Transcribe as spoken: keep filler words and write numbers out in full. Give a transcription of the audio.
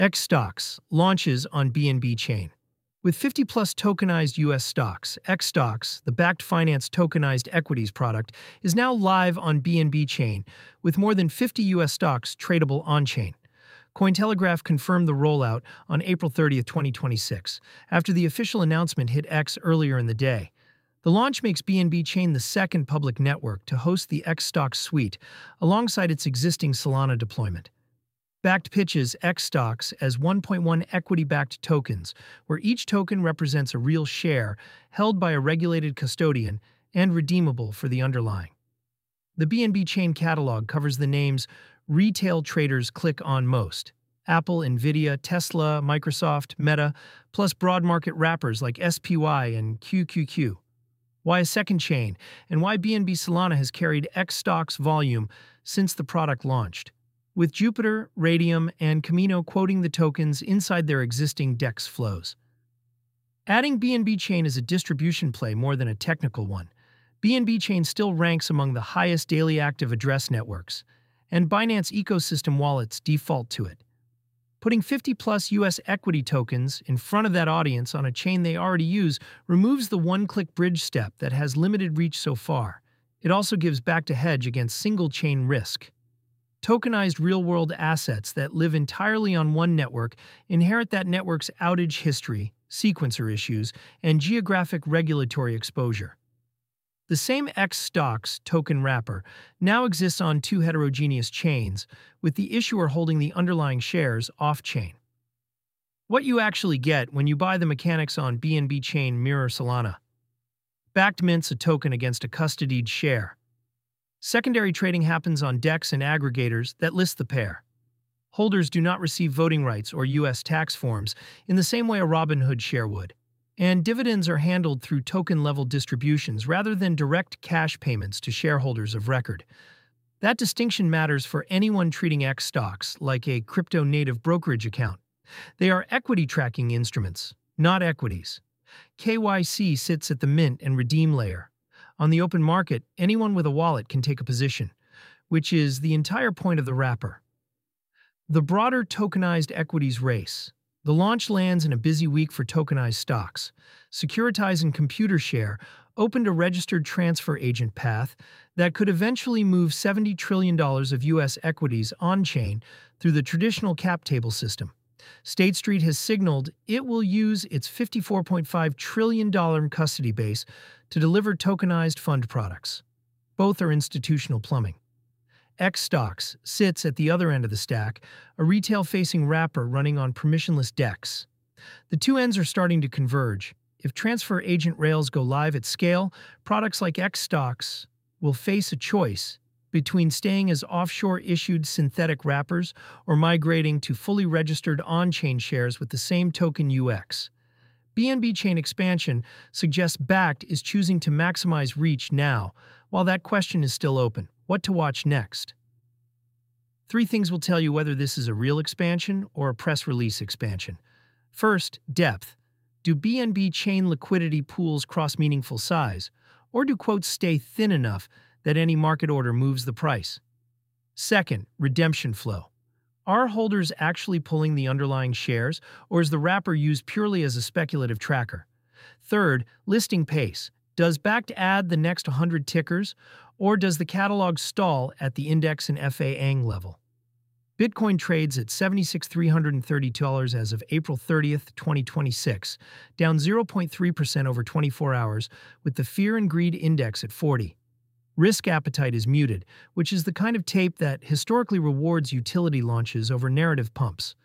X Stocks launches on B N B Chain. With fifty plus tokenized U S stocks, X Stocks, the backed finance tokenized equities product, is now live on B N B Chain, with more than fifty U S stocks tradable on-chain. Cointelegraph confirmed the rollout on April thirtieth, twenty twenty-six, after the official announcement hit X earlier in the day. The launch makes B N B Chain the second public network to host the X Stocks suite, alongside its existing Solana deployment. Backed pitches X Stocks as one point one equity-backed tokens, where each token represents a real share held by a regulated custodian and redeemable for the underlying. The B N B Chain catalog covers the names retail traders click on most: Apple, Nvidia, Tesla, Microsoft, Meta, plus broad market wrappers like S P Y and Q Q Q. Why a second chain, and why B N B Solana has carried X Stocks volume since the product launched, with Jupiter, Radium, and Camino quoting the tokens inside their existing DEX flows. Adding B N B Chain as a distribution play more than a technical one, B N B Chain still ranks among the highest daily active address networks, and Binance ecosystem wallets default to it. Putting fifty plus U S equity tokens in front of that audience on a chain they already use removes the one-click bridge step that has limited reach so far. It also gives back to hedge against single-chain risk. Tokenized real-world assets that live entirely on one network inherit that network's outage history, sequencer issues, and geographic regulatory exposure. The same X Stocks token wrapper now exists on two heterogeneous chains, with the issuer holding the underlying shares off-chain. What you actually get when you buy the mechanics on B N B Chain mirror Solana. Backed mints a token against a custodied share. Secondary trading happens on DEX and aggregators that list the pair. Holders do not receive voting rights or U S tax forms in the same way a Robinhood share would. And dividends are handled through token-level distributions rather than direct cash payments to shareholders of record. That distinction matters for anyone treating X Stocks like a crypto-native brokerage account. They are equity tracking instruments, not equities. K Y C sits at the mint and redeem layer. On the open market, anyone with a wallet can take a position, which is the entire point of the wrapper. The broader tokenized equities race. The launch lands in a busy week for tokenized stocks. Securitize and Computershare opened a registered transfer agent path that could eventually move seventy trillion dollars of U S equities on-chain through the traditional cap table system. State Street has signaled it will use its fifty-four point five trillion dollars custody base to deliver tokenized fund products. Both are institutional plumbing. X Stocks sits at the other end of the stack, a retail-facing wrapper running on permissionless DEX. The two ends are starting to converge. If transfer agent rails go live at scale, products like X Stocks will face a choice between staying as offshore-issued synthetic wrappers or migrating to fully registered on-chain shares with the same token U X. B N B Chain expansion suggests Backed is choosing to maximize reach now, while that question is still open. What to watch next? Three things will tell you whether this is a real expansion or a press release expansion. First, depth. Do B N B Chain liquidity pools cross meaningful size, or do quotes stay thin enough that any market order moves the price? Second, redemption flow. Are holders actually pulling the underlying shares, or is the wrapper used purely as a speculative tracker? Third, listing pace. Does Backed add the next one hundred tickers, or does the catalog stall at the index and F A A N G level? Bitcoin trades at seventy-six thousand three hundred thirty dollars as of April thirtieth, twenty twenty-six, down zero point three percent over twenty-four hours, with the Fear and Greed Index at forty. Risk appetite is muted, which is the kind of tape that historically rewards utility launches over narrative pumps.